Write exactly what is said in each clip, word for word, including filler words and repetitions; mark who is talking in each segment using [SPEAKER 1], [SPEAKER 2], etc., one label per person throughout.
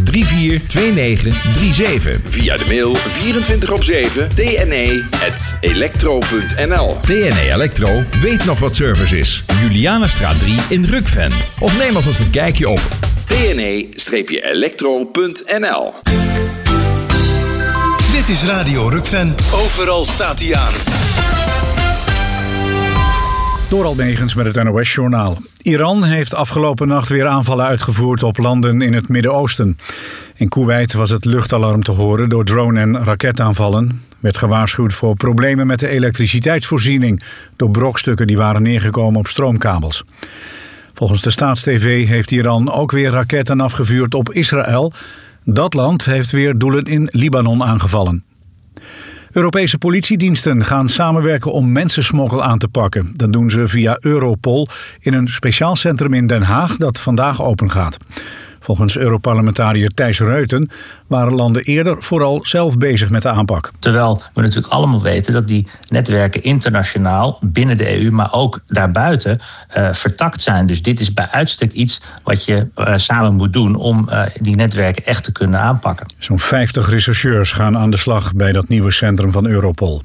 [SPEAKER 1] drie vier twee negen drie zeven. Via de mail vierentwintig op zeven t n e at electro punt n l. T N E Electro weet nog wat service is. Julianastraat drie in Rukven. Of neem alvast een kijkje op t n e electro punt n l.
[SPEAKER 2] Dit is Radio Rukven. Overal staat hij aan.
[SPEAKER 3] Dorald Megens met het N O S-journaal. Iran heeft afgelopen nacht weer aanvallen uitgevoerd op landen in het Midden-Oosten. In Koeweit was het luchtalarm te horen door drone- en raketaanvallen. Werd gewaarschuwd voor problemen met de elektriciteitsvoorziening door brokstukken die waren neergekomen op stroomkabels. Volgens de Staatstv heeft Iran ook weer raketten afgevuurd op Israël. Dat land heeft weer doelen in Libanon aangevallen. Europese politiediensten gaan samenwerken om mensensmokkel aan te pakken. Dat doen ze via Europol in een speciaal centrum in Den Haag dat vandaag opengaat. Volgens Europarlementariër Thijs Reuten waren landen eerder vooral zelf bezig met de aanpak.
[SPEAKER 4] Terwijl we natuurlijk allemaal weten dat die netwerken internationaal binnen de E U, maar ook daarbuiten uh, vertakt zijn. Dus dit is bij uitstek iets wat je uh, samen moet doen om uh, die netwerken echt te kunnen aanpakken.
[SPEAKER 3] Zo'n vijftig rechercheurs gaan aan de slag bij dat nieuwe centrum van Europol.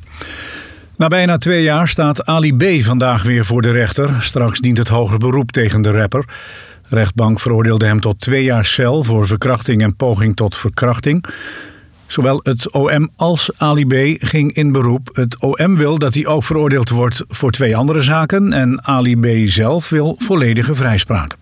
[SPEAKER 3] Na bijna twee jaar staat Ali B. vandaag weer voor de rechter. Straks dient het hoger beroep tegen de rapper. De rechtbank veroordeelde hem tot twee jaar cel voor verkrachting en poging tot verkrachting. Zowel het O M als Ali B. ging in beroep. Het O M wil dat hij ook veroordeeld wordt voor twee andere zaken en Ali B. zelf wil volledige vrijspraak.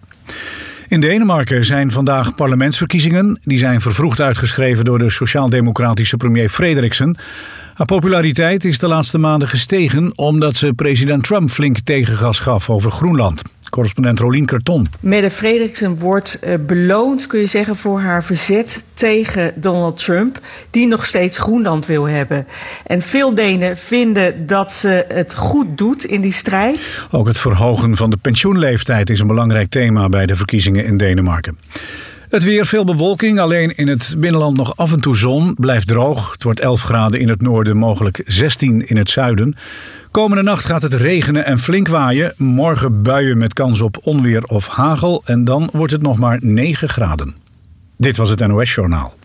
[SPEAKER 3] In Denemarken zijn vandaag parlementsverkiezingen. Die zijn vervroegd uitgeschreven door de sociaal-democratische premier Frederiksen. Haar populariteit is de laatste maanden gestegen omdat ze president Trump flink tegengas gaf over Groenland. Correspondent Rolien Karton.
[SPEAKER 5] Mette Frederiksen wordt uh, beloond, kun je zeggen, voor haar verzet tegen Donald Trump, die nog steeds Groenland wil hebben. En veel Denen vinden dat ze het goed doet in die strijd.
[SPEAKER 3] Ook het verhogen van de pensioenleeftijd is een belangrijk thema bij de verkiezingen in Denemarken. Het weer, veel bewolking, alleen in het binnenland nog af en toe zon. Blijft droog, het wordt elf graden in het noorden, mogelijk zestien in het zuiden. Komende nacht gaat het regenen en flink waaien. Morgen buien met kans op onweer of hagel en dan wordt het nog maar negen graden. Dit was het N O S-journaal.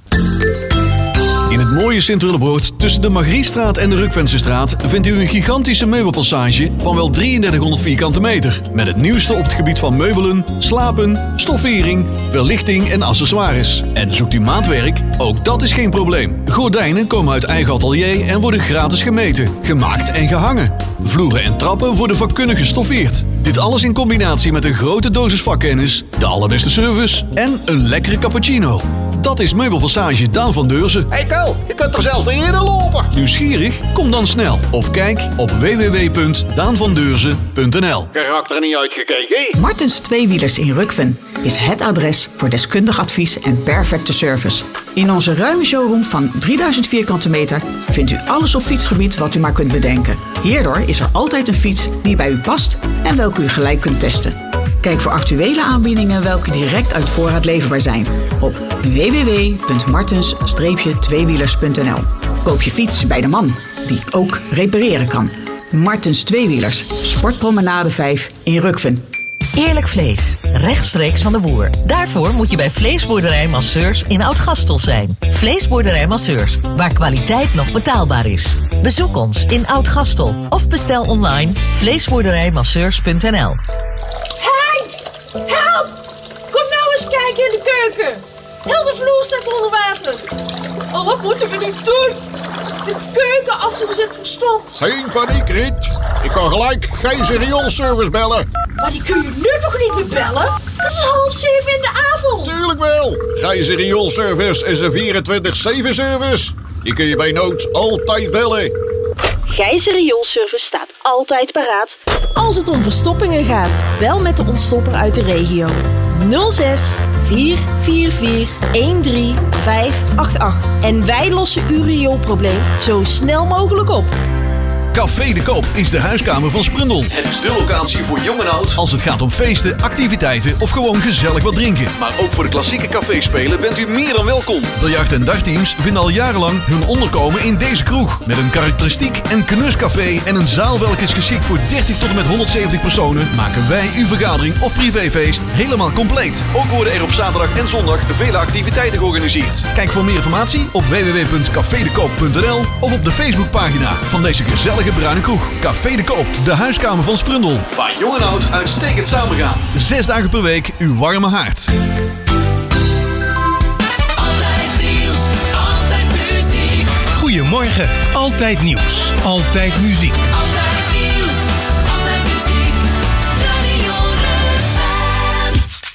[SPEAKER 2] In het mooie Sint-Willebrood tussen de Margriestraat en de Rukvensestraat vindt u een gigantische meubelpassage van wel drieëndertighonderd vierkante meter. Met het nieuwste op het gebied van meubelen, slapen, stoffering, verlichting en accessoires. En zoekt u maatwerk? Ook dat is geen probleem. Gordijnen komen uit eigen atelier en worden gratis gemeten, gemaakt en gehangen. Vloeren en trappen worden vakkundig gestoffeerd. Dit alles in combinatie met een grote dosis vakkennis, de allerbeste service en een lekkere cappuccino. Dat is Meubelpassage Daan van Deurzen.
[SPEAKER 6] Hey Ko, je kunt er zelfs niet eerder lopen.
[SPEAKER 2] Nieuwsgierig? Kom dan snel of kijk op w w w punt daan van deurzen punt n l.
[SPEAKER 6] Geraakt er niet uitgekeken.
[SPEAKER 7] Martens Tweewielers in Rukven is het adres voor deskundig advies en perfecte service. In onze ruime showroom van drieduizend vierkante meter vindt u alles op fietsgebied wat u maar kunt bedenken. Hierdoor is er altijd een fiets die bij u past en welke u gelijk kunt testen. Kijk voor actuele aanbiedingen welke direct uit voorraad leverbaar zijn op w w w punt martens tweewielers punt n l. Koop je fiets bij de man die ook repareren kan. Martens Tweewielers, Sportpromenade vijf in Rukven.
[SPEAKER 8] Eerlijk vlees, rechtstreeks van de boer. Daarvoor moet je bij Vleesboerderij Masseurs in Oud-Gastel zijn. Vleesboerderij Masseurs, waar kwaliteit nog betaalbaar is. Bezoek ons in Oud-Gastel of bestel online vleesboerderijmasseurs punt n l.
[SPEAKER 9] Hey! Help! Kom nou eens kijken in de keuken. Heel de vloer staat onder water. Oh, wat moeten we nu doen? De keukenafvoer zit verstomd.
[SPEAKER 10] Geen paniek, Riet. Ik ga gelijk Gijzer rioolservice bellen.
[SPEAKER 9] Maar die kun je nu toch niet meer bellen? Het is half zeven in de avond.
[SPEAKER 10] Tuurlijk wel. Gijzer rioolservice is een vierentwintig zeven service. Die kun je bij nood altijd bellen.
[SPEAKER 11] Gijzer rioolservice staat altijd paraat.
[SPEAKER 9] Als het om verstoppingen gaat, bel met de ontstopper uit de regio. nul zes vier vier vier een drie vijf acht acht. En wij lossen uw rioolprobleem zo snel mogelijk op.
[SPEAKER 2] Café de Koop is de huiskamer van Sprundel. Het is de locatie voor jong en oud als het gaat om feesten, activiteiten of gewoon gezellig wat drinken. Maar ook voor de klassieke caféspelen bent u meer dan welkom. Biljart- en dagteams vinden al jarenlang hun onderkomen in deze kroeg. Met een karakteristiek en knuscafé en een zaal welke is geschikt voor dertig tot en met honderdzeventig personen, maken wij uw vergadering of privéfeest helemaal compleet. Ook worden er op zaterdag en zondag vele activiteiten georganiseerd. Kijk voor meer informatie op w w w punt café de koop punt n l of op de Facebookpagina van deze gezellige bruine kroeg. Café de Koop, de huiskamer van Sprundel. Waar jong en oud uitstekend samengaan. Zes dagen per week uw warme haard.
[SPEAKER 12] Altijd nieuws, altijd muziek.
[SPEAKER 13] Goedemorgen, altijd nieuws, altijd muziek.
[SPEAKER 12] Altijd nieuws, altijd muziek. Radio Rukven.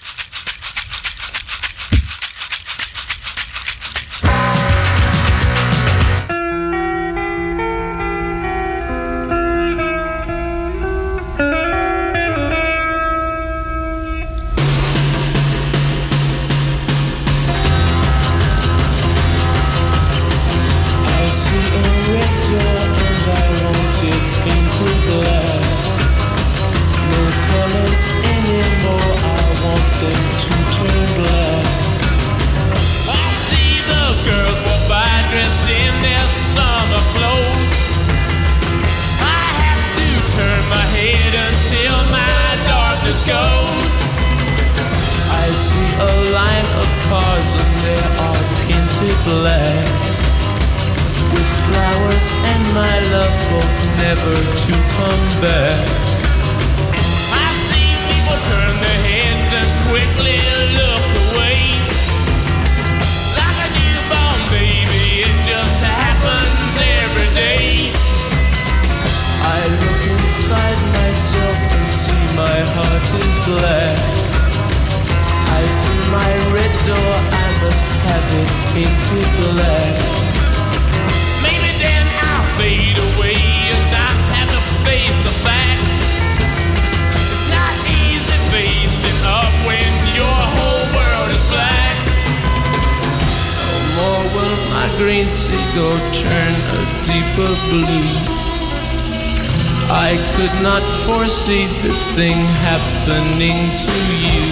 [SPEAKER 14] Goes. I see a line of cars and they are painted black, with flowers and my love both never to come back. I see people turn their heads and quickly look away, like a newborn baby, it just happens every day. I look inside myself and see my heart is black. I see my red door, I must have it painted black. Maybe then I'll fade away and not have to face the facts. It's not easy facing up when your whole world is black. No more will my green seagull turn a deeper blue. I could not foresee this thing happening to you.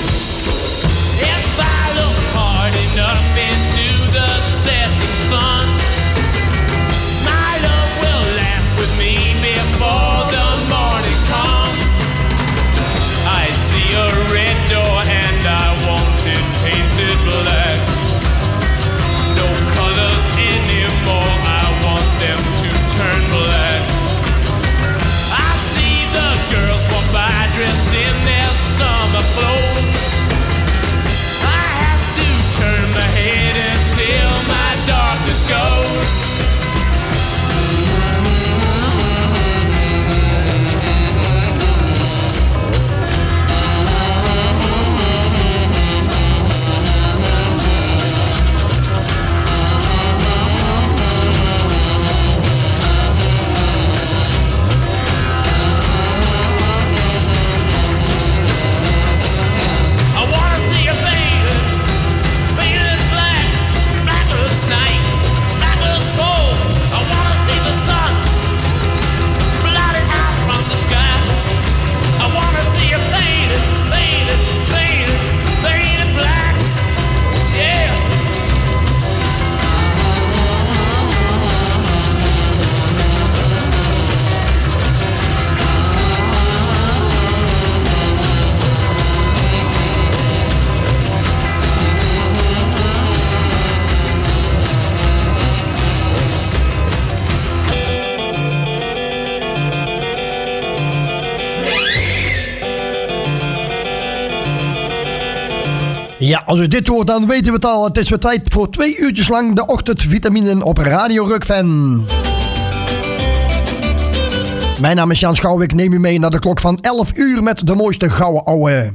[SPEAKER 14] If I look hard enough into the setting sun, my love will laugh with me before the morning comes. I see a red door and I want it painted black. No colors anymore, I want them to turn black. Girls walk by dressed in their summer clothes. I have to turn my head until my darkness goes.
[SPEAKER 15] Ja, als u dit hoort, dan weten we het al. Het is weer tijd voor twee uurtjes lang de ochtendvitaminen op Radio Rukven. Mijn naam is Jan Schouw. Ik neem u mee naar de klok van elf uur met de mooiste gouden ouwe.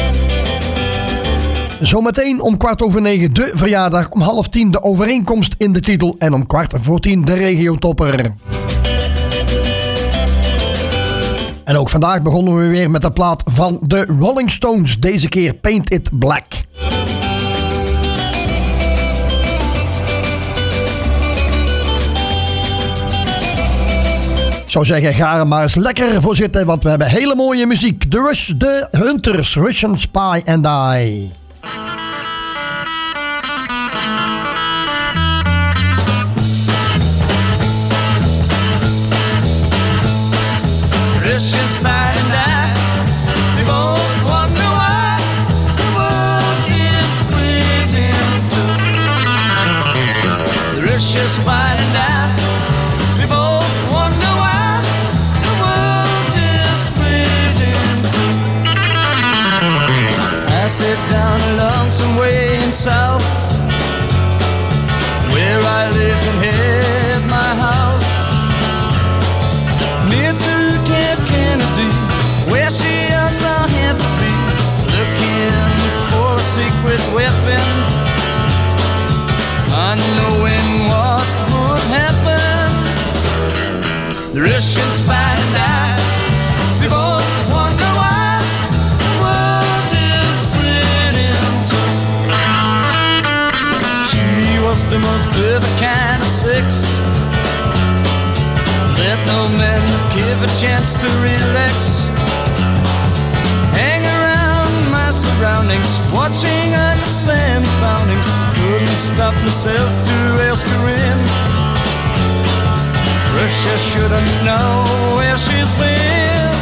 [SPEAKER 15] Zometeen om kwart over negen de verjaardag, om half tien de overeenkomst in de titel en om kwart voor tien de regiotopper. En ook vandaag begonnen we weer met de plaat van de Rolling Stones, deze keer Paint It Black. Ik zou zeggen, ga er maar eens lekker voor zitten, want we hebben hele mooie muziek. De Rush, de Hunters, Russian Spy and I.
[SPEAKER 14] Russian spy and I, we both wonder why the world is split in two. The Russian spy and I, we both wonder why the world is split in two. I sit down a lonesome way in south, where I live and had my house, near to Camp Kennedy, where she also had to be, looking for a secret weapon, unknowing what would happen. The Russian spy and I, we both wonder why the world is split in two. She was the most perfect kind of sex that no man give a chance to relax. Hang around my surroundings, watching under Sam's boundings. Couldn't stop myself to ask her in. Russia shouldn't know where she's been.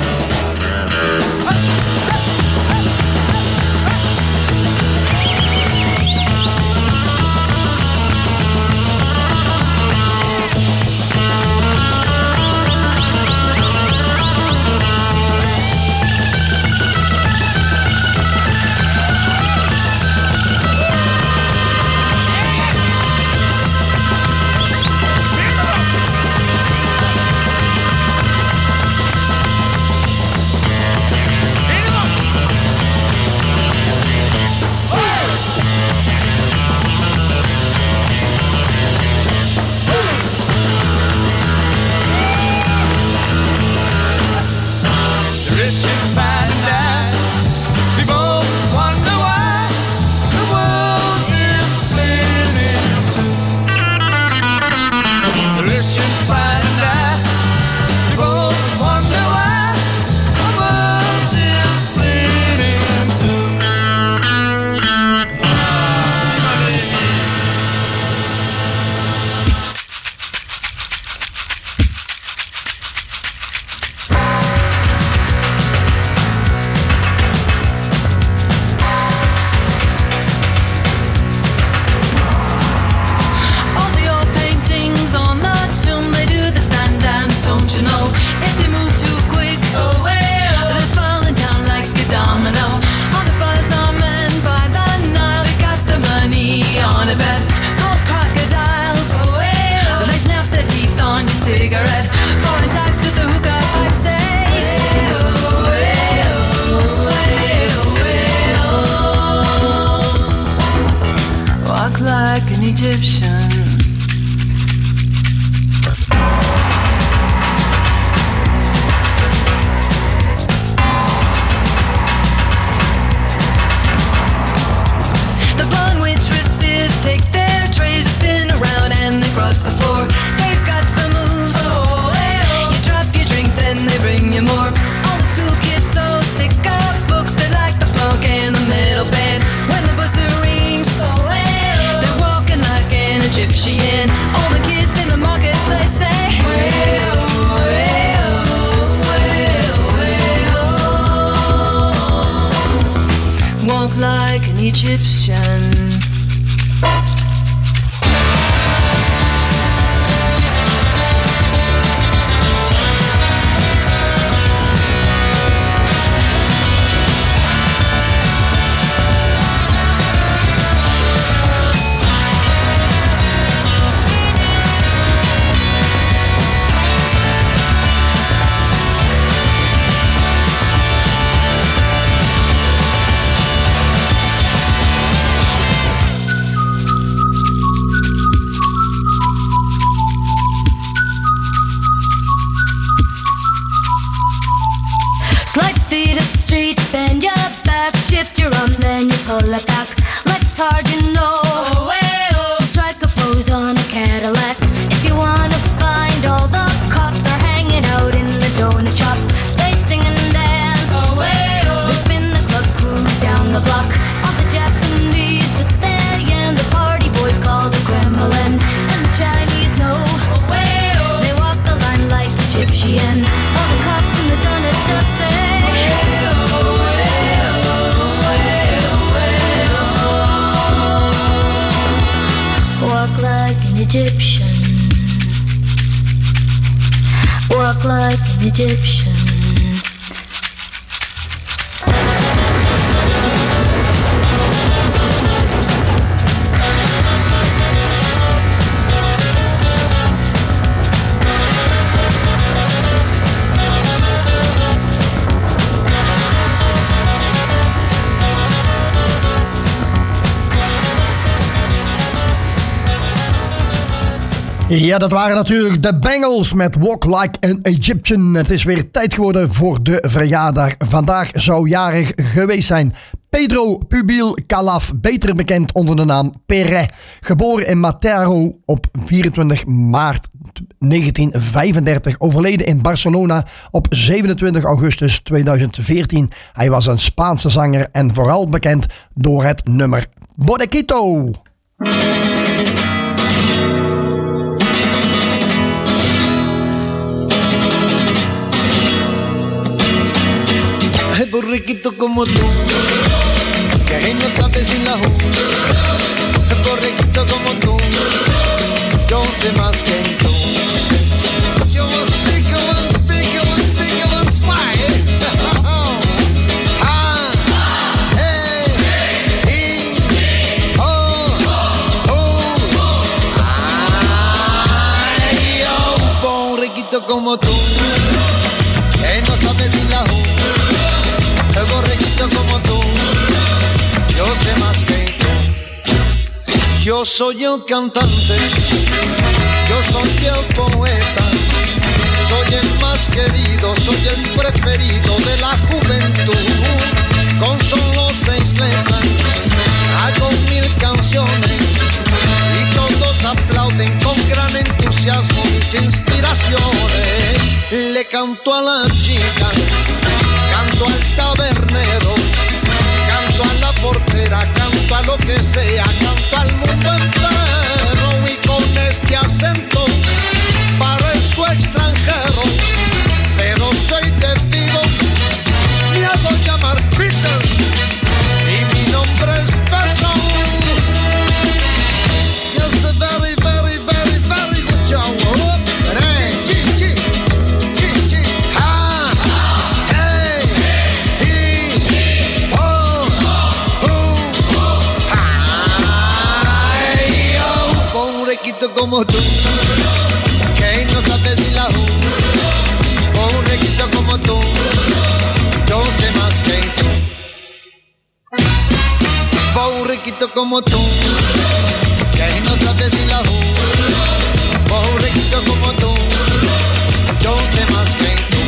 [SPEAKER 16] Egyptian. Walk like an Egyptian.
[SPEAKER 15] Ja, dat waren natuurlijk de Bengals met Walk Like an Egyptian. Het is weer tijd geworden voor de verjaardag. Vandaag zou jarig geweest zijn Pedro Pubil Calaf, beter bekend onder de naam Perret. Geboren in Mataró op vierentwintig maart negentien vijfendertig. Overleden in Barcelona op zevenentwintig augustus tweeduizend veertien. Hij was een Spaanse zanger en vooral bekend door het nummer Bodequito.
[SPEAKER 17] Ay, borrequito como tú, que no sabes sin la ju. Ay, borrequito como tú, yo sé más que tú. Yo was big, I was big, I was big, I was fine. Ah, hey, hey, oh, oh. Ay, yo, borrequito como tú, que no sabes sin la ju. Borrequito como tú, yo sé más que tú. Yo soy el cantante, yo soy el poeta, soy el más querido, soy el preferido de la juventud. Con solo seis letras hago mil canciones y todos aplauden con gran entusiasmo mis inspiraciones. Le canto a la chica, canto al tabernero, canto a la portera, canto a lo que sea, canto al mundo entero. Y con este acento parezco extranjero, pero soy de Vigo, me hago llamar Peter y mi nombre es Pedro. Just a very, very, very, very good job. Como tú, que no sabes ni la ju. Un requito como tú, yo sé más que tú. Un requito como tú, que no sabes ni la ju. Un requito como tú, yo sé más que tú.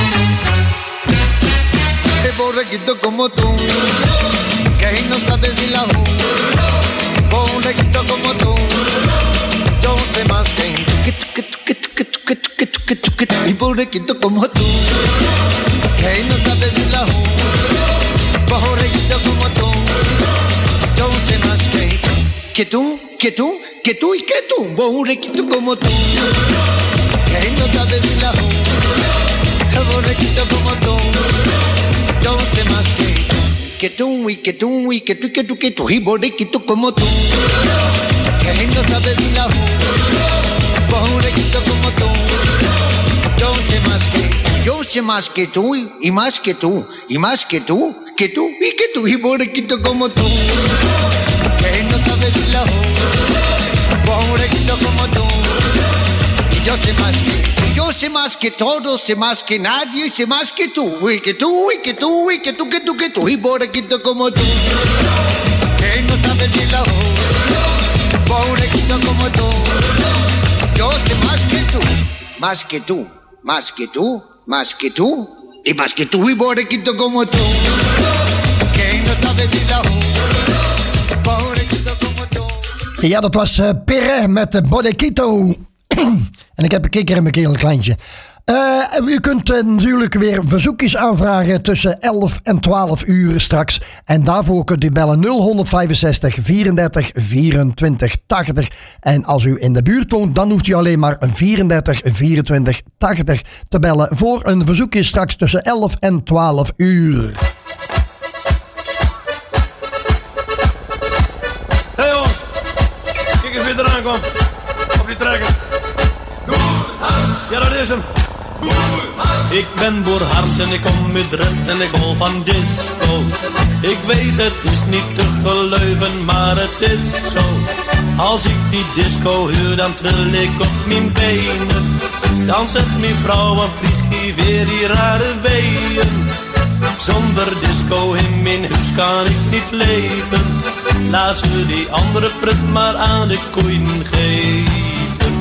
[SPEAKER 17] Un requito como tú, que no sabes ni la ju. Un requito como tú, yo sé más que tú, que tú, que tú, que tú, que tú, que tú, que tú, que tú, que tú, y pobrequito como tú, que no sabes ni la ju. Pobrequito como tú, yo sé más que tú, que tú, que tú, que tú y que tú, pobrequito como tú, que no sabes ni la ju. Pobrequito como tú, yo sé más que tú, que tú y que tú y que tú y que tú, que tú, y pobrequito como tú, que no sabes ni la ju. Pobrequito como tú, yo sé más que tú, yo sé más que tú y más que tú y más que tú, que tú y que tú, y pobrequito como tú, que no sabes ni la ju. Pobrequito como tú, y yo sé más que tú, yo sé más que todo, sé más que nadie, sé más que tú, y que tú y que tú y que tú, que tú, que tú, y pobrequito como tú, que no sabes ni la ju. Pobrequito como tú, yo sé más que tú, más que tú, más que tú, más que tú, y más que tú, y pobrequito como tú, que no sabes ni la ju. Pobrequito como tú.
[SPEAKER 15] Ja, dat was uh, Perret met de Bodequito. En ik heb een kikker in mijn keel, een kleintje. Uh, u kunt uh, natuurlijk weer verzoekjes aanvragen tussen elf en twaalf uur straks. En daarvoor kunt u bellen nul vijfenzestig vierendertig vierentwintig tachtig. En als u in de buurt woont, dan hoeft u alleen maar vierendertig vierentwintig tachtig te bellen voor een verzoekje straks tussen elf en twaalf uur.
[SPEAKER 18] Hey jongens, kijk eens wie eraan komt. je trekken. Ja, dat is hem. Ik ben Boer Harms en ik kom uit Drenthe en ik hol van disco. Ik weet het is niet te geloven, maar het is zo. Als ik die disco huur, dan tril ik op mijn benen. Dan zegt mijn vrouw, wat vlieg je weer die rare weeën. Zonder disco in mijn huis kan ik niet leven. Laat ze die andere prut maar aan de koeien geven.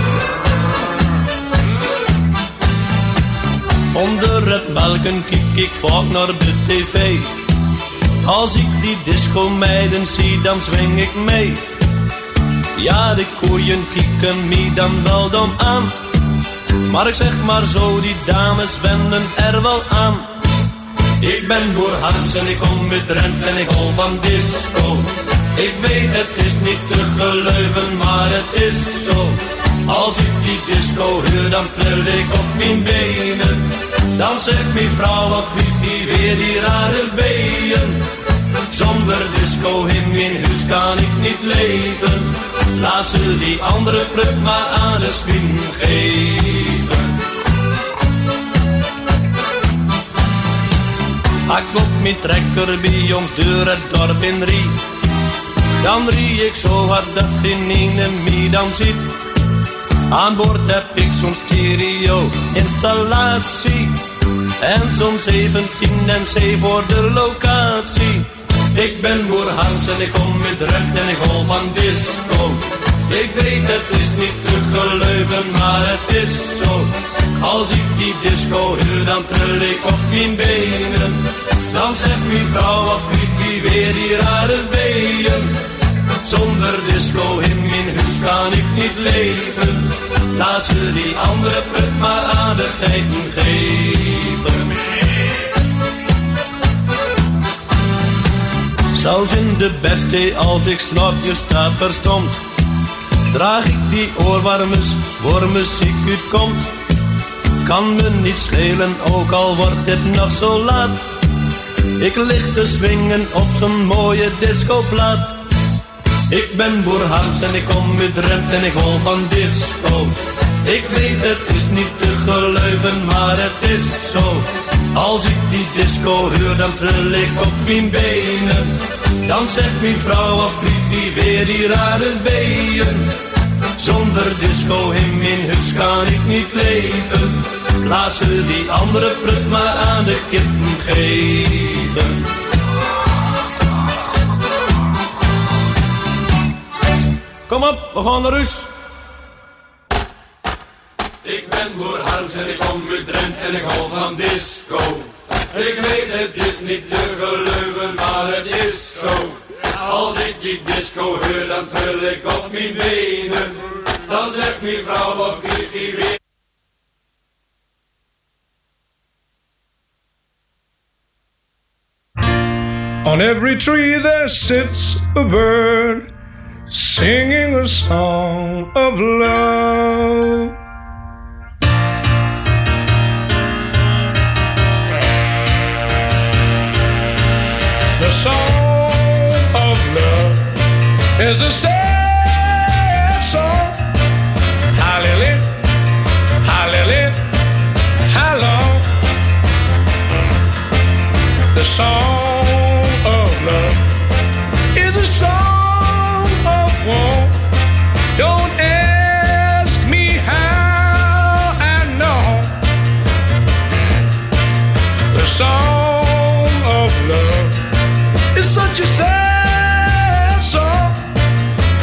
[SPEAKER 18] Onder het melken kijk ik vaak naar de tv. Als ik die disco meiden zie, dan zwing ik mee. Ja, de koeien kieken me dan wel dom aan. Maar ik zeg maar zo, die dames wenden er wel aan. Ik ben Boer Harms en ik kom uit Drenthe en ik hol van disco. Ik weet het is niet te geloven, maar het is zo. Als ik die disco huur, dan tril ik op mijn benen. Dan zegt mijn vrouw, wat vliegt die weer die rare weeën. Zonder disco in mijn huis kan ik niet leven. Laat ze die andere prut maar aan de swing geven. Ik op mijn trekker bij ons deur het dorp in rie. Dan rie ik zo hard dat geen ene mij dan ziet. Aan boord heb ik zo'n stereo-installatie. En zo'n zeventien M C voor de locatie. Ik ben Boer Harms en ik kom uit Drenthe en ik hol van disco. Ik weet het is niet te geloven, maar het is zo. Als ik die disco huur, dan tril ik op mijn benen. Dan zegt mijn vrouw, wat vliegt die weer die rare weeën. Zonder disco in mijn huis kan ik niet leven. Laat ze die andere put maar aan de geiten geven. Zelfs in de beste als ik slapjes sta verstomd, draag ik die oorwarmers voor muziek uitkomt. Kan me niet schelen, ook al wordt het nog zo laat. Ik lig te swingen op zo'n mooie discoplaat. Ik ben Boer Harms en ik kom uit Drenthe en ik hol van disco. Ik weet het is niet te geloven, maar het is zo. Als ik die disco huur, dan tril ik op mijn benen. Dan zegt mijn vrouw, wat vliegt die weer die rare weeën. Zonder disco in mijn huis kan ik niet leven. Laat ze die andere prut maar aan de kippen geven. Kom op, we gaan naar huis. Ik ben Boer Harms en ik kom uit Drenthe en ik hou van disco. Ik weet het is niet te geloven, maar het is zo. Als ik die disco huur, dan tril ik op mijn benen. Dan zegt mijn vrouw, wat vlieg je weer.
[SPEAKER 19] On every tree there sits a bird, singing a song of love. The song of love is a sad song. Hallelujah, hallelujah, hello. The song of love is a song of war. Don't ask me how I know. The song of love is such a sad song.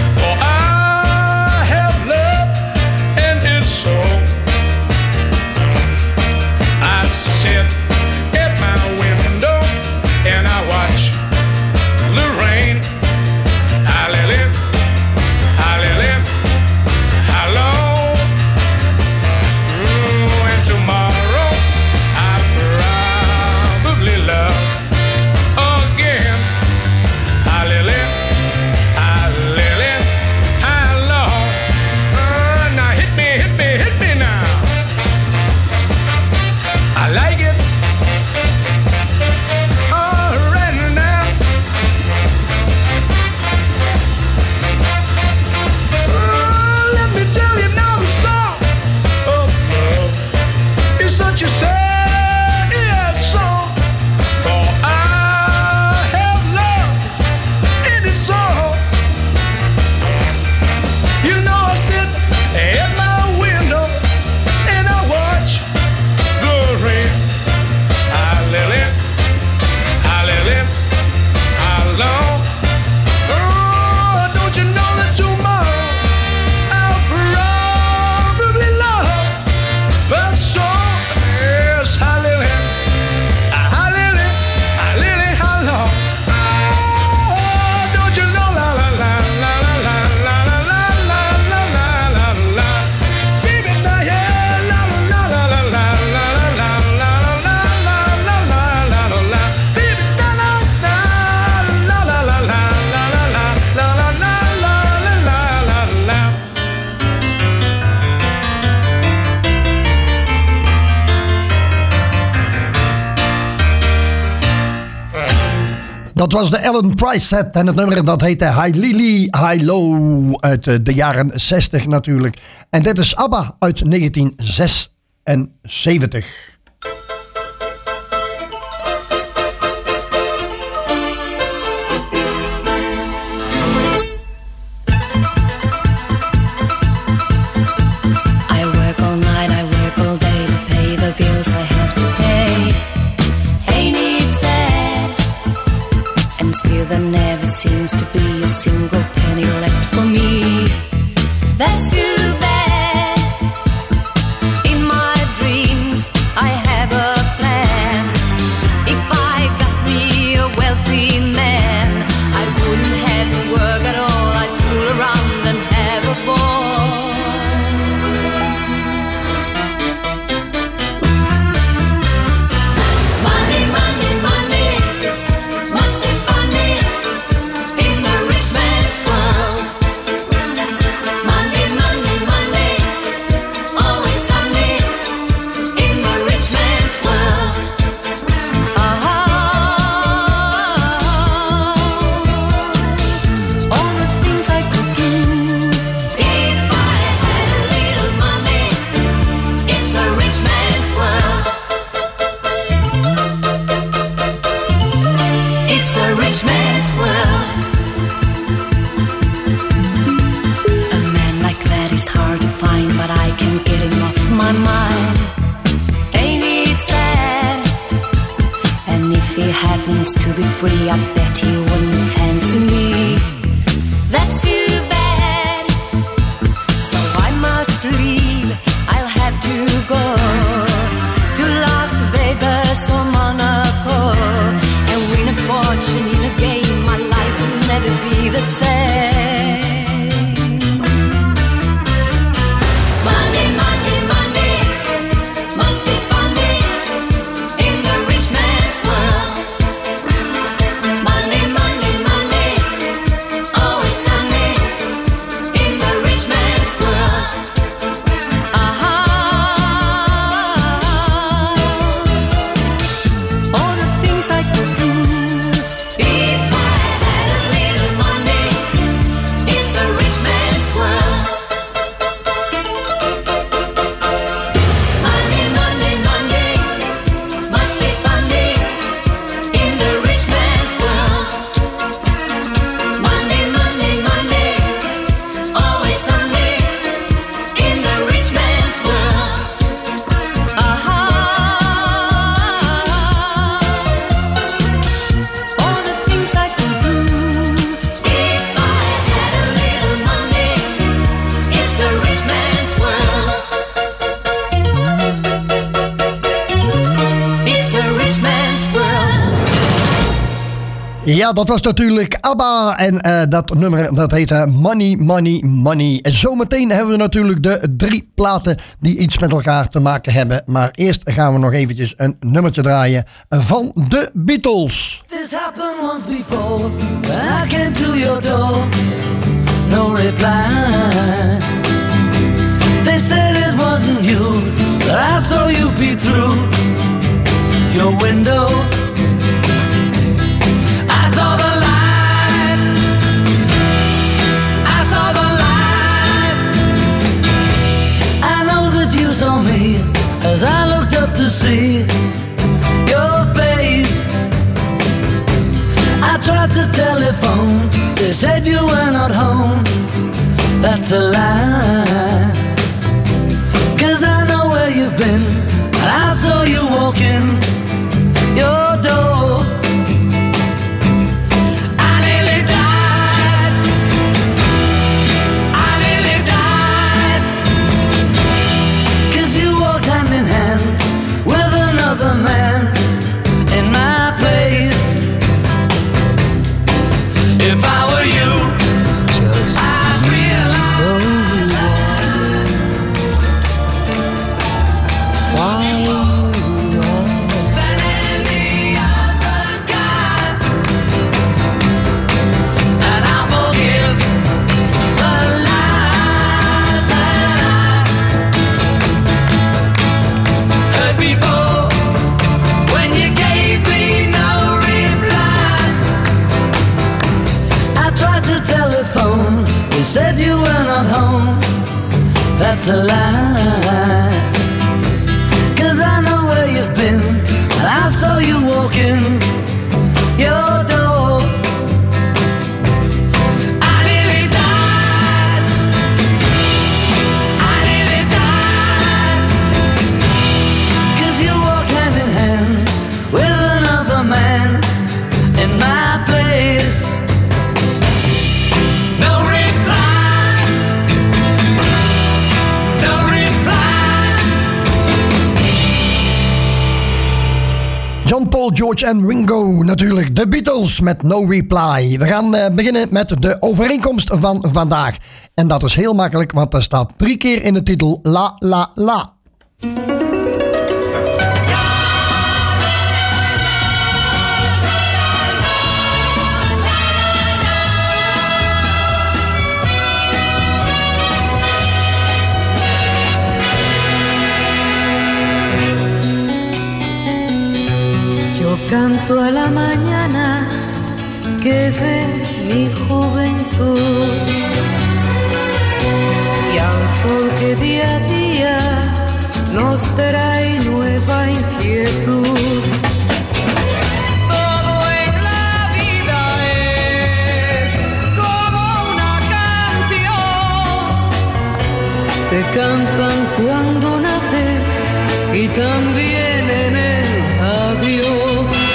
[SPEAKER 15] was de Ellen Price set en het nummer dat heette High Lily, High Low uit de jaren zestig natuurlijk. En dit is ABBA uit negentien zesenzeventig.
[SPEAKER 20] Bills I have to pay. Ain't it sad? And still there never seems to be a single penny left for me. That's too bad. In my dreams I have a plan. If I got me a wealthy man, I wouldn't have to work at all. I'd fool around and have a ball. My mind, ain't it sad? And if he happens to be free, I bet he wouldn't fancy me. That's too bad. So I must leave. I'll have to go to Las Vegas or Monaco and win a fortune in a game. My life will never be the same.
[SPEAKER 15] Ja, dat was natuurlijk ABBA en uh, dat nummer dat heette Money, Money, Money. En zometeen hebben we natuurlijk de drie platen die iets met elkaar te maken hebben. Maar eerst gaan we nog eventjes een nummertje draaien van de Beatles.
[SPEAKER 14] This happened once before, when I came to your door, no reply. They said it wasn't you, but I saw you peep through your window. I saw the light, I saw the light. I know that you saw me as I looked up to see your face. I tried to telephone, they said you were not home. That's a lie, 'cause I know where you've been, and I saw you walking your door. Man in my place. If I were you, just I'd realize why that
[SPEAKER 21] You said you were not home. That's a lie. Cause I know where you've been, and I saw you walking your door. I nearly died. I nearly died. Cause you walk hand in hand with another man in my place. No reply. No reply.
[SPEAKER 15] John, Paul, George en Ringo, natuurlijk. De Beatles met No Reply. We gaan uh, beginnen met de overeenkomst van vandaag. En dat is heel makkelijk, want er staat drie keer in de titel La La La.
[SPEAKER 22] Canto a la mañana que ve mi juventud y al sol que día a día nos trae nueva inquietud. Todo en la vida es como una canción. Te cantan cuando naces y también en el adiós.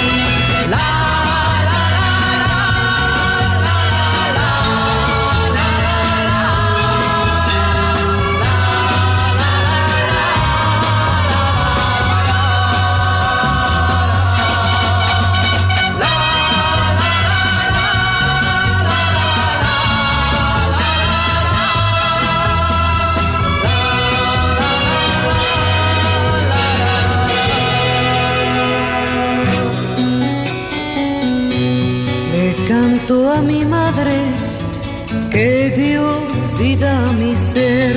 [SPEAKER 22] Canto a mi madre que dio vida a mi ser.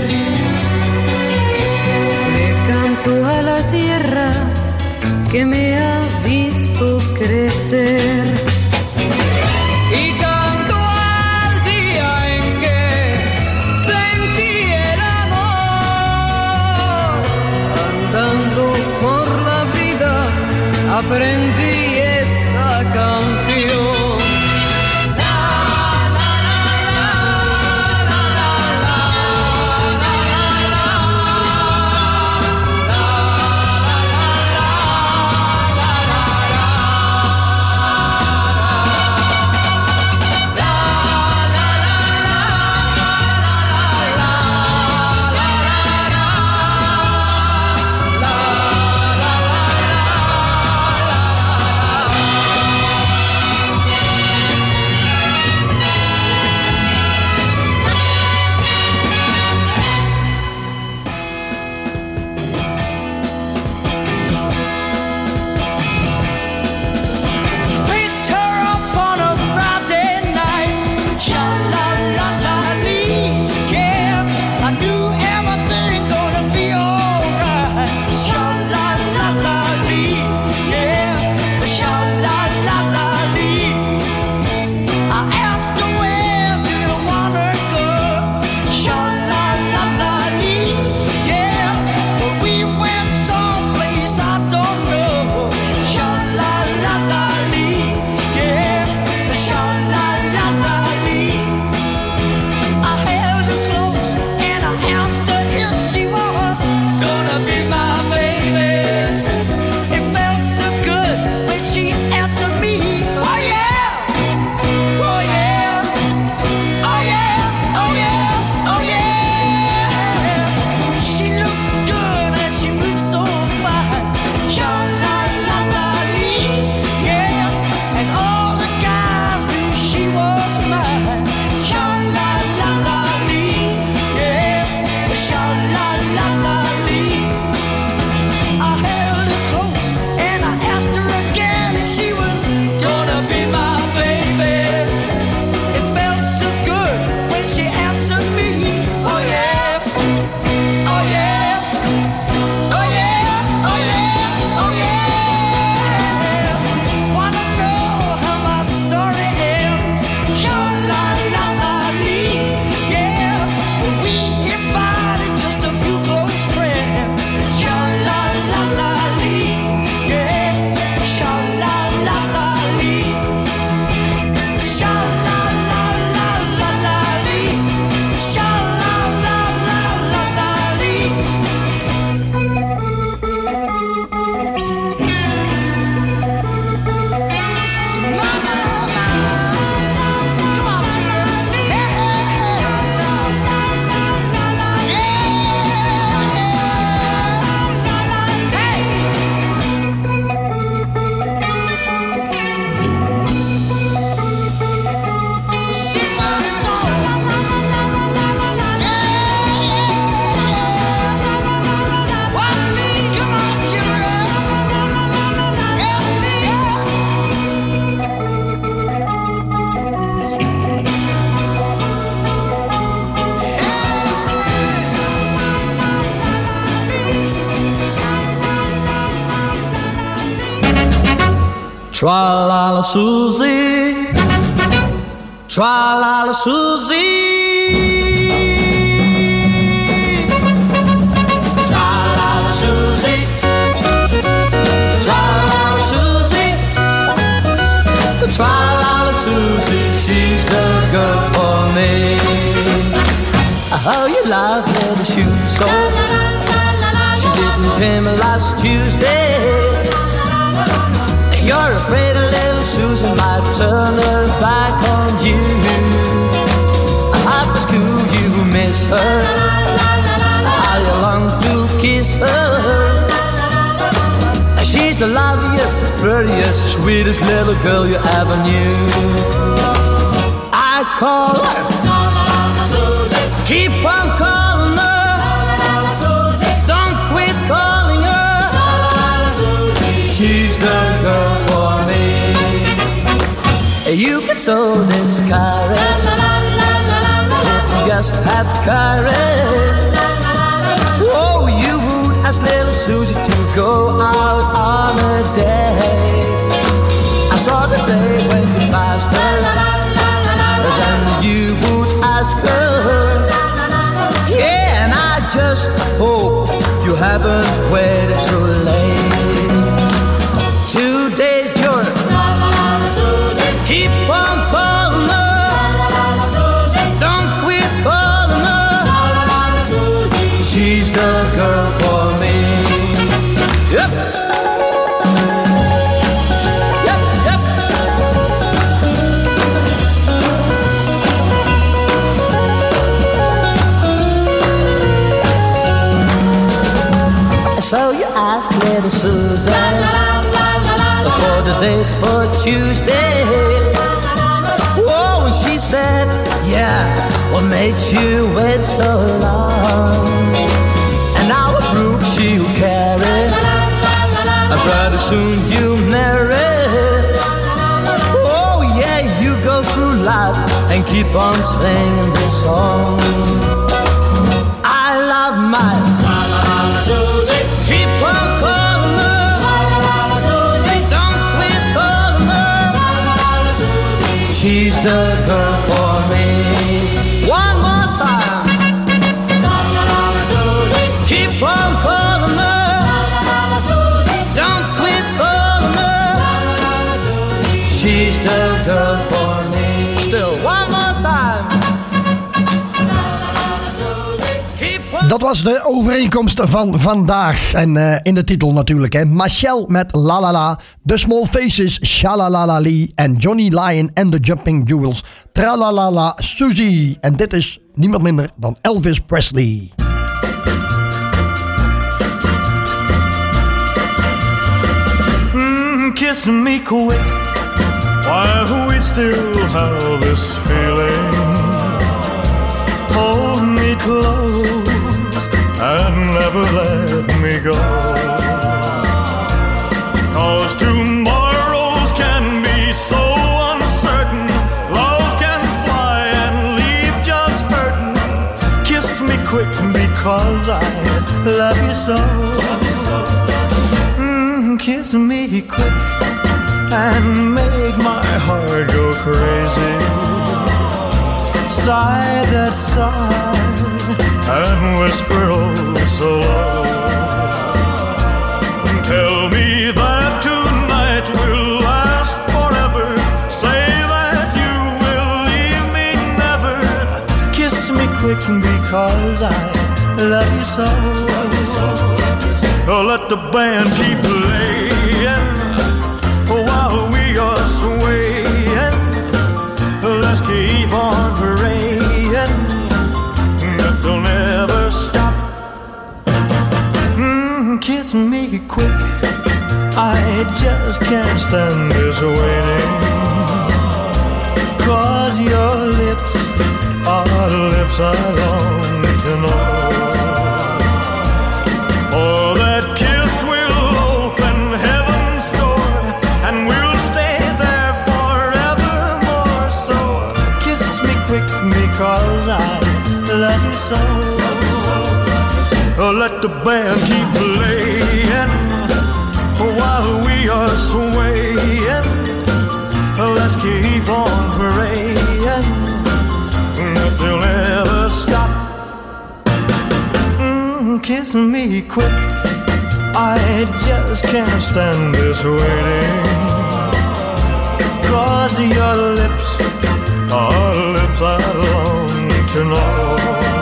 [SPEAKER 22] Le canto a la tierra que me ha visto crecer. Y canto al día en que sentí el amor. Andando por la vida aprendí esta canción.
[SPEAKER 21] Tra-la-la Susie, tra-la-la Susie, tra-la-la Susie, tra-la-la Susie, tra-la-la Susie, she's the girl for me. Oh, you love her, the shoes so. She didn't pay me last Tuesday. You're afraid a little Susan might turn her back on you. After school you miss her. How you long to kiss her. She's the loveliest, prettiest, sweetest little girl you ever knew. I call her, keep on calling her, don't quit calling her. She's the girl for me. You can sow this carrot if you just had courage. Oh, you would ask little Susie to go out on a date. I saw the day when you passed her, then you would ask her. Yeah, and I just hope you haven't waited too late. Today's your keep on calling her, don't quit calling her. She's the girl for me. Yep. Yep, yep. So you ask little Susan for the date for Tuesday. Oh, and she said, yeah, what made you wait so long? And now a brook she'll carry, pretty soon you marry. Oh yeah, you go through life and keep on singing this song. I love my Susie. Keep on calling her, don't quit calling her. She's the girl for me. One more time. Keep on calling her, don't quit calling her. She's the girl for me. Still one more time.
[SPEAKER 15] Dat was de overeenkomst van vandaag. En uh, in de titel natuurlijk, hè. Machel met La La La. The Small Faces, Shalalalali. En Johnny Lyon en The Jumping Jewels, Tralalala Susie. En dit is niemand minder dan Elvis Presley.
[SPEAKER 1] Mm, kiss me quick while we still have this feeling. Hold me close and never let me go. 'Cause tomorrows can be so uncertain. Love can fly and leave just hurting. Kiss me quick because I love you so. Mm, kiss me quick and make my heart go crazy. Sigh that sigh and whisper oh so low. Tell me that tonight will last forever. Say that you will leave me never. Kiss me quick because I love you so. Oh, let the band keep playing while we are swaying. Let's keep on praying that they'll never stop. Mm, kiss me quick, I just can't stand this waiting. 'Cause your lips are the lips I long to know. For that kiss will open heaven's door, and we'll stay there forevermore. So kiss me quick because I love you so. Oh, let the band keep playing while we are swaying. Let's keep on praying that they'll never stop. Mm, kiss me quick, I just can't stand this waiting. 'Cause your lips are lips I long to know.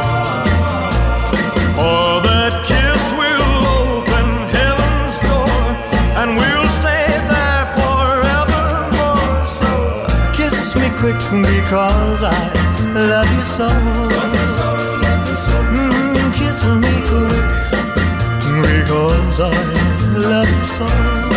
[SPEAKER 1] For that kiss will open heaven's door, and we'll stay there forevermore. So kiss me quick because I love you so. Mm, kiss me quick because I love you so.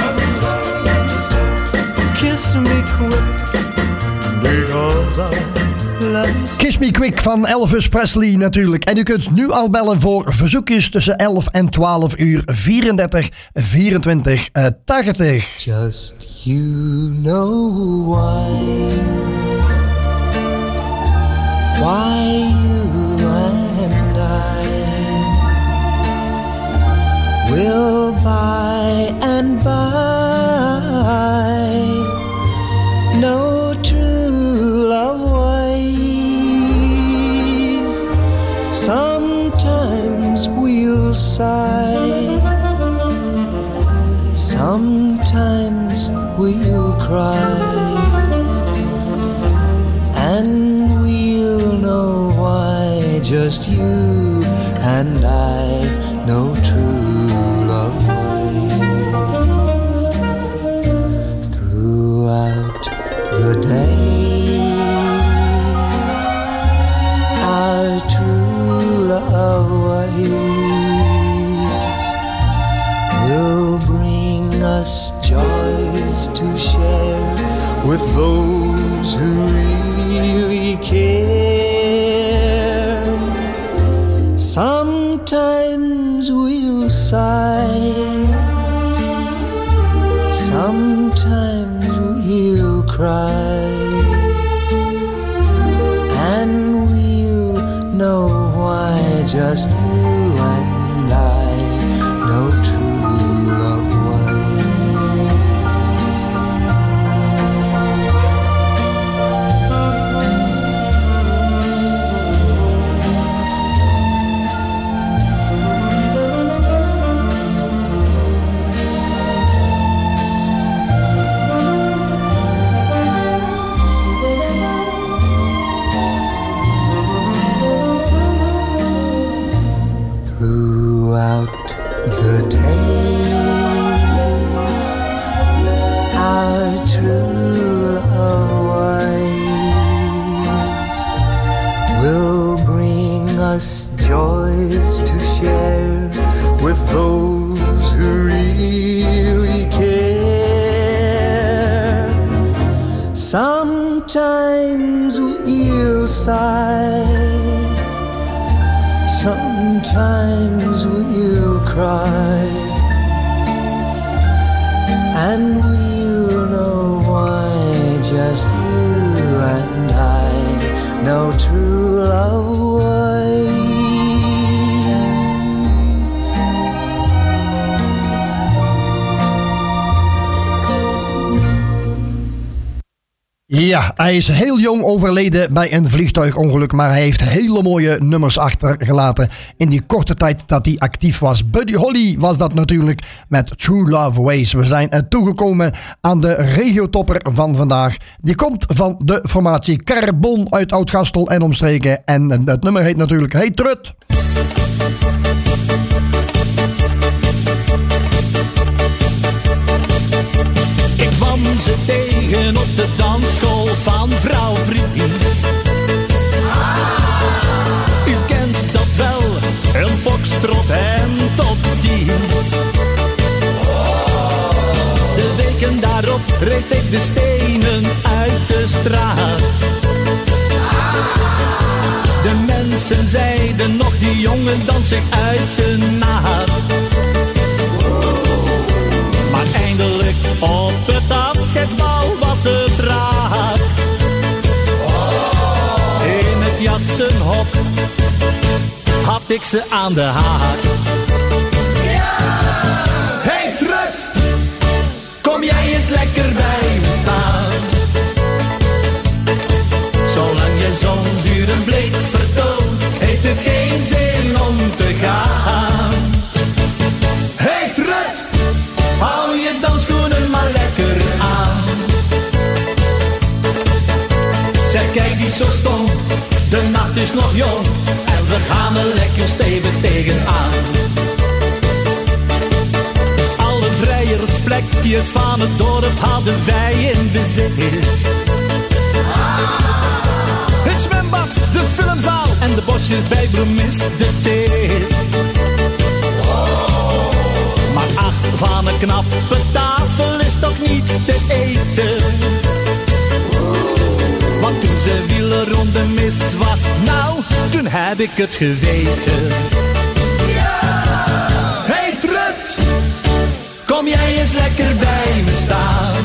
[SPEAKER 1] Kiss me quick because I love you so.
[SPEAKER 15] Kiss Me Quick van Elvis Presley natuurlijk. En u kunt nu al bellen voor verzoekjes tussen elf en twaalf uur vierendertig vierentwintig tachtig.
[SPEAKER 17] Just you know why, why you and I will by and by no true love ways. Sometimes we'll sigh, sometimes we'll cry, and we'll know why. Just you and I know true love ways. Throughout the days, our true love ways will bring us joys to share with those who really care. Sometimes we'll sigh, sometimes we'll cry, and we'll know why. Just you and I know true love ways. Throughout the days, our true love ways will bring us joys to share with those who really care. Sometimes we'll sigh, sometimes we'll cry, and we'll know why. Just you and I know true love ways.
[SPEAKER 15] Ja, hij is heel jong overleden bij een vliegtuigongeluk, maar hij heeft hele mooie nummers achtergelaten in die korte tijd dat hij actief was. Buddy Holly was dat natuurlijk met True Love Ways. We zijn er toegekomen aan de regiotopper van vandaag. Die komt van de formatie Carbon uit Oud-Gastel en omstreken. En het nummer heet natuurlijk Hey Trut.
[SPEAKER 4] Ik kwam ze tegen op de dansschool van vrouw Vries. U kent dat wel, een foxtrot en tot ziens. De weken daarop reed ik de stenen uit de straat. De mensen zeiden nog, die jongen danst zich uit de naad. Maar eindelijk op het afscheidsbal was het raak. In het jassenhok had ik ze aan de haak. Hey Trut, kom jij eens lekker bij me staan. Zolang je zonzuren blik vertoont, heeft het geen zin om te gaan. Hey trut, hou je dansschoenen maar lekker aan. Zeg, kijk niet zo stom, de nacht is nog jong en we gaan er lekker stevig tegenaan. Alle vrijersplekjes van het dorp hadden wij in bezit. Het zwembad, de filmzaal en de bosjes bij Bloemis de Teet. Maar ach, van een knappe tafel is toch niet te eten. Want toen ze wielerronde mis was, nou, toen heb ik het geweten. Hey trut, kom jij eens lekker bij me staan.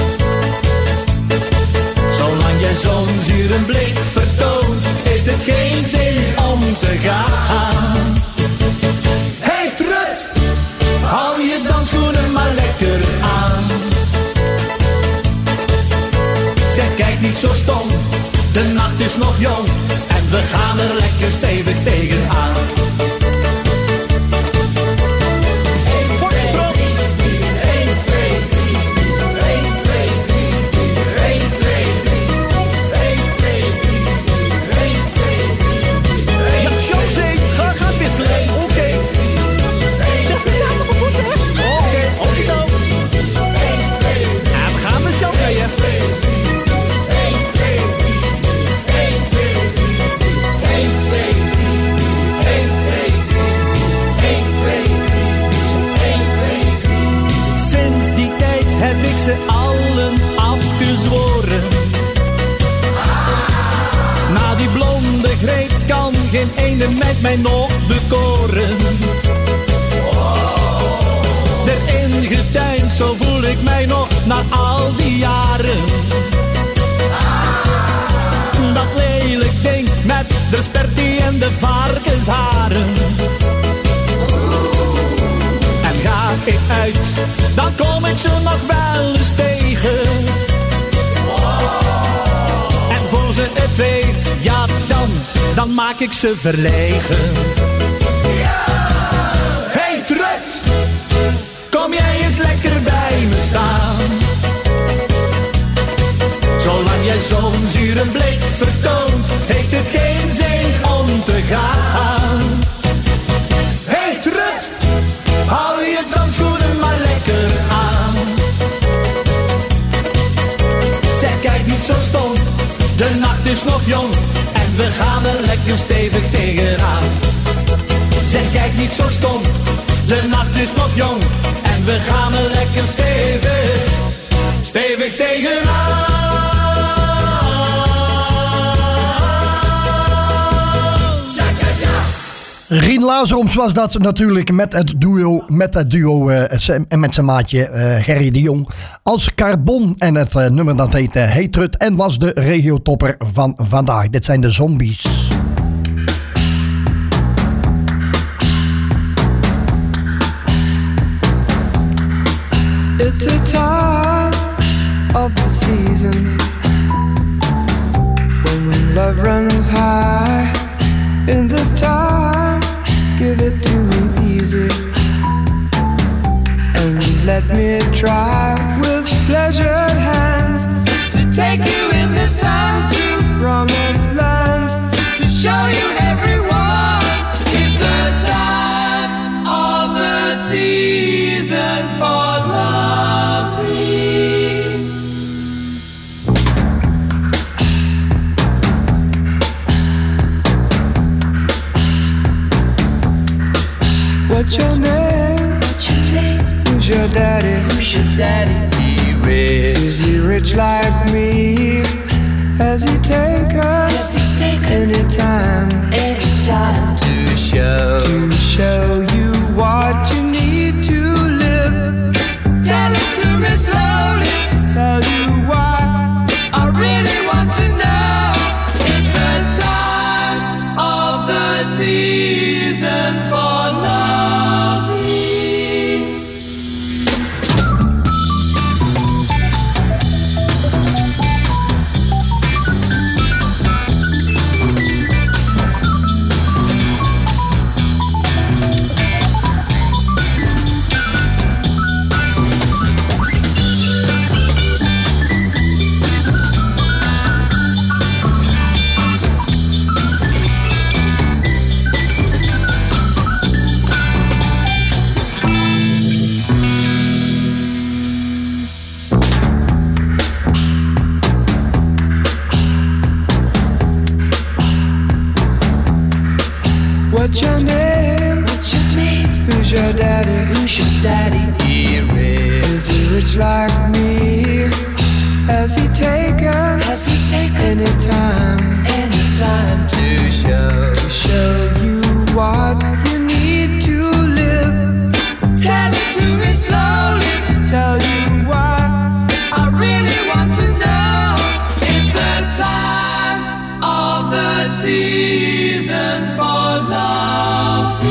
[SPEAKER 4] Zolang jij zo'n zure blik vertoont, heeft het geen zin om te gaan. Hey trut, hou je dansschoenen maar lekker aan. Zeg, kijk niet zo stom, de nacht is nog jong en we gaan er lekker stevig tegenaan. Allen afgezworen. Na die blonde greep kan geen ene meid mij nog bekoren. Erin getuind, zo voel ik mij nog na al die jaren. Dat lelijk ding met de spertie en de varkensharen. En ga ik uit, dan kom ik ze nog wel eens tegen. En voor ze het weet, ja dan, dan maak ik ze verlegen. Hey trut, kom jij eens lekker bij me staan. Zolang jij zo'n zure blik vertoont, heeft het geen zin om te gaan. Hey trut, hou je dansschoenen maar lekker aan. Zeg, kijk niet zo stom, de nacht is nog jong en we gaan er lekker stevig tegenaan. Zeg, kijk niet zo stom, de nacht is nog jong en we gaan er lekker stevig, stevig tegenaan.
[SPEAKER 15] Rien Lazaroms was dat natuurlijk met het duo, met het duo uh, en met zijn maatje uh, Gerry de Jong als Carbon. En het uh, nummer dat heette Hey Trut en was de regiotopper van vandaag. Dit zijn de Zombies.
[SPEAKER 3] It's the time of the season when love runs high. In this time, give it to me easy and let me try with pleasured hands to take you in the sun to promised lands, to show you everyone. It's the time of the season for loving. What's your name? What's your name? Who's your daddy? Who's your daddy? He rich. Is he rich like me? Has he take us anytime? Anytime to show to show you what you need to live. Tell it to me slowly. Tell you why I really want to know. It's the time of the season for love. name?
[SPEAKER 21] What's your name?
[SPEAKER 3] Who's your daddy?
[SPEAKER 21] Who's your daddy? He rich.
[SPEAKER 3] Is he rich like me? Has he taken?
[SPEAKER 21] Has he taken
[SPEAKER 3] any time?
[SPEAKER 21] Any time to show?
[SPEAKER 3] To show you what you need to live.
[SPEAKER 21] Tell it to me slowly.
[SPEAKER 3] Tell you why
[SPEAKER 21] I really want to know. It's the time of the season for loving.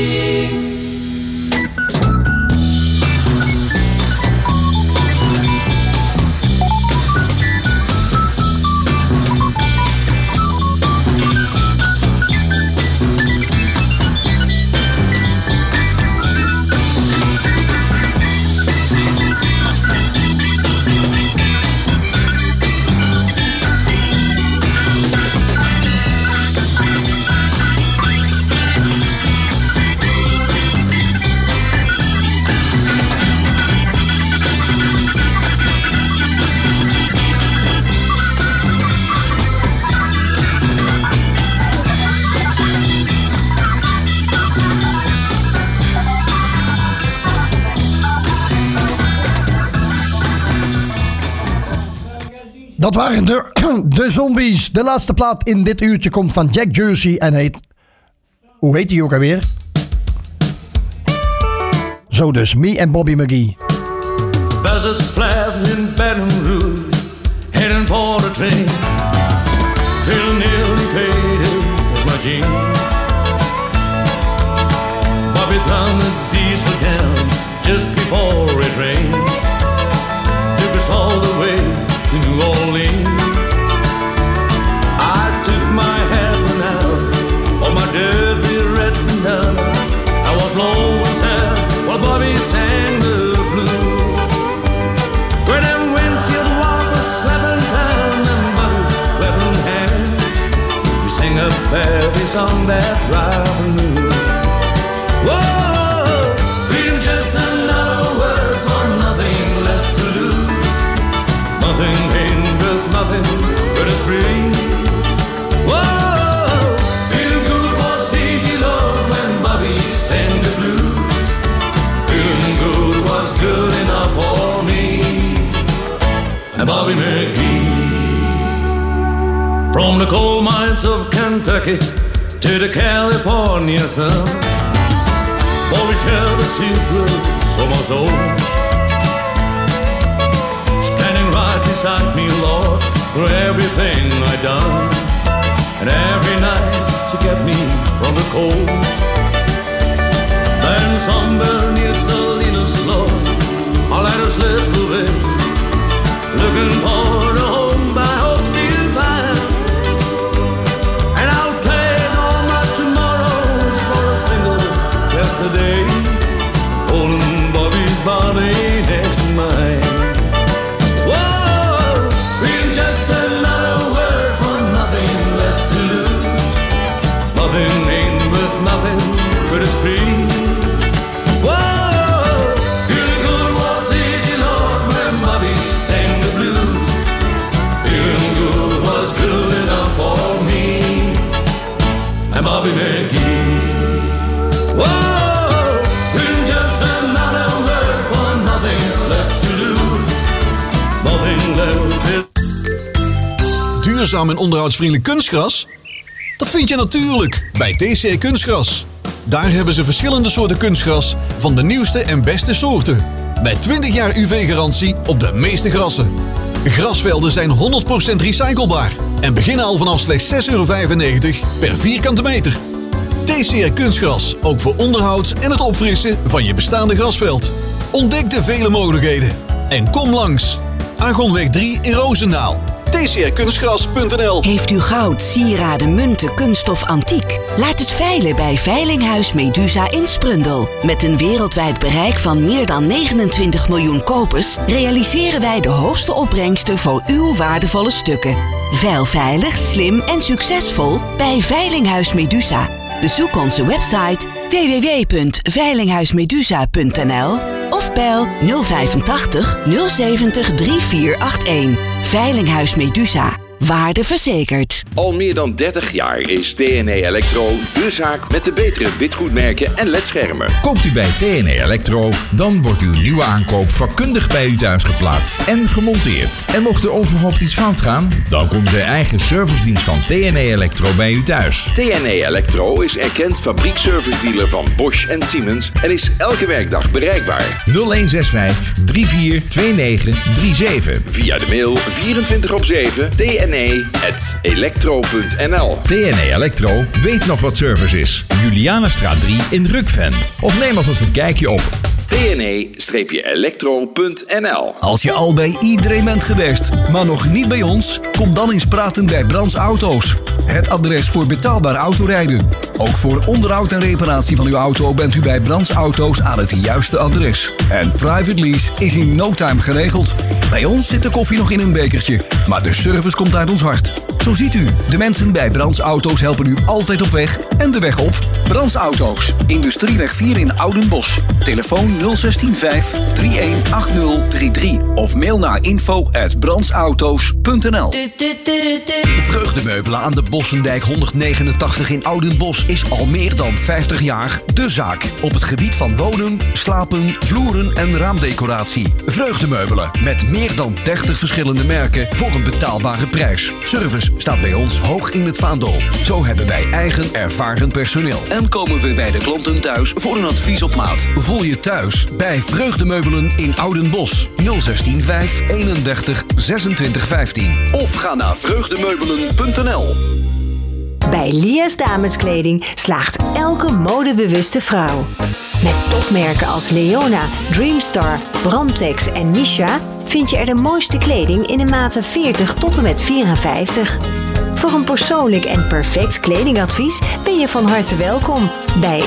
[SPEAKER 15] Dat waren de, de Zombies. De laatste plaat in dit uurtje komt van Jack Jersey en heet... Hoe heet die ook alweer? Zo dus, Me en Bobby McGee.
[SPEAKER 14] Buzzards flapping in Baton Rouge, heading for the train. Feeling nearly faded with my jeans. Bobby found the diesel down just before it rained. Took us all the way to New Orleans. I took my hat out, all my dirty red bandana. I was low as hell while Bobby sang the blues. Where them windshield walkers slapping down them butters, clapping hands. We sang a happy song that driving me. Whoa, we're just another word for nothing left to lose. Nothing ain't worth nothing but a free. Whoa, feel good was easy, Lord, when Bobby sang the blues. Feeling good was good enough for me and Bobby McGee. From the coal mines of Kentucky to the California sun, Bobby shared the secrets of my soul. Standing right beside me, Lord, through everything I done, and every night to get me from the cold. Then somewhere near Salinas, Lord, I let her slip away, looking for the home I hope she'll find. And I'll trade all my tomorrows for a single yesterday, holding Bobby's body next to mine. Whoa, we're just another word for nothing left to lose. Nothing ain't worth nothing but it's free. Whoa, feeling good was easy, Lord, when Bobby sang the blues. Feeling good was good enough for me and Bobby McGee. Whoa, we're just another word for nothing left to lose. Nothing left.
[SPEAKER 2] Duurzaam en onderhoudsvriendelijk kunstgras? Dat vind je natuurlijk bij T C R Kunstgras. Daar hebben ze verschillende soorten kunstgras van de nieuwste en beste soorten. Met twintig jaar U V-garantie op de meeste grassen. Grasvelden zijn honderd procent recyclebaar en beginnen al vanaf slechts zes euro vijfennegentig per vierkante meter. T C R Kunstgras, ook voor onderhoud en het opfrissen van je bestaande grasveld. Ontdek de vele mogelijkheden en kom langs. Argonweg drie in Roosendaal. T C R kunstgras punt n l.
[SPEAKER 5] Heeft u goud, sieraden, munten, kunststof, antiek? Laat het veilen bij Veilinghuis Medusa in Sprundel. Met een wereldwijd bereik van meer dan negenentwintig miljoen kopers realiseren wij de hoogste opbrengsten voor uw waardevolle stukken. Veil veilig, slim en succesvol bij Veilinghuis Medusa. Bezoek onze website w w w punt veilinghuismedusa punt n l of bel nul vijfentachtig nul zeventig drieënveertig achtendertig. Veilinghuis Medusa. waardeverzekerd.
[SPEAKER 6] Al meer dan dertig jaar is T N E Electro de zaak met de betere witgoedmerken en ledschermen.
[SPEAKER 7] Koopt u bij T N E Electro, dan wordt uw nieuwe aankoop vakkundig bij u thuis geplaatst en gemonteerd. En mocht er overhoopt iets fout gaan, dan komt de eigen servicedienst van T N E Electro bij u thuis.
[SPEAKER 6] T N E Electro is erkend fabriekservice-dealer van Bosch en Siemens en is elke werkdag bereikbaar.
[SPEAKER 7] nul een zes vijf drie vier twee negen drie zeven.
[SPEAKER 6] Via de mail vierentwintig op zeven t n e punt electro punt n l.
[SPEAKER 7] T N E Electro weet nog wat service is. Julianastraat drie in Rukven. Of neem alvast een kijkje op
[SPEAKER 6] T N E electro punt n l.
[SPEAKER 2] Als je al bij iedereen bent geweest, maar nog niet bij ons, kom dan eens praten bij Brands Auto's. Het adres voor betaalbaar autorijden. Ook voor onderhoud en reparatie van uw auto bent u bij Brands Auto's aan het juiste adres. En private lease is in no time geregeld. Bij ons zit de koffie nog in een bekertje, maar de service komt uit ons hart. Zo ziet u, de mensen bij Brands Auto's helpen u altijd op weg en de weg op. Brands Auto's, Industrieweg vier in Oudenbosch. Telefoon nul een zes vijf drie een acht nul drie drie of mail naar info at brandsauto's punt n l. Vreugdemeubelen aan de Bossendijk honderdnegenentachtig in Oudenbosch is al meer dan vijftig jaar de zaak. Op het gebied van wonen, slapen, vloeren en raamdecoratie. Vreugdemeubelen met meer dan dertig verschillende merken voor een betaalbare prijs. Service staat bij ons hoog in het vaandel. Zo hebben wij eigen ervaren personeel. En komen we bij de klanten thuis voor een advies op maat. Voel je thuis bij Vreugdemeubelen in Oudenbosch. nul een zes vijf eenendertig zesentwintig vijftien. Of ga naar vreugdemeubelen punt n l.
[SPEAKER 23] Bij Lia's Dameskleding slaagt elke modebewuste vrouw. Met topmerken als Leona, Dreamstar, Brandtex en Misha vind je er de mooiste kleding in de maten veertig tot en met vierenvijftig. Voor een persoonlijk en perfect kledingadvies ben je van harte welkom bij